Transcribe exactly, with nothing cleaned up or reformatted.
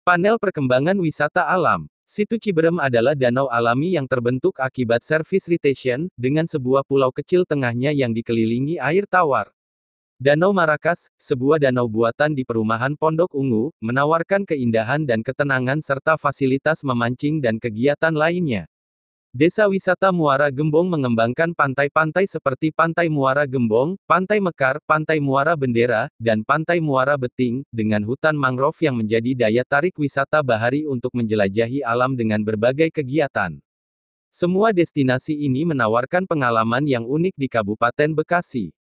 Panel Perkembangan Wisata Alam. Situ Ciberem adalah danau alami yang terbentuk akibat surface retention, dengan sebuah pulau kecil tengahnya yang dikelilingi air tawar. Danau Marakas, sebuah danau buatan di perumahan Pondok Ungu, menawarkan keindahan dan ketenangan serta fasilitas memancing dan kegiatan lainnya. Desa Wisata Muara Gembong mengembangkan pantai-pantai seperti Pantai Muara Gembong, Pantai Mekar, Pantai Muara Bendera, dan Pantai Muara Beting, dengan hutan mangrove yang menjadi daya tarik wisata bahari untuk menjelajahi alam dengan berbagai kegiatan. Semua destinasi ini menawarkan pengalaman yang unik di Kabupaten Bekasi.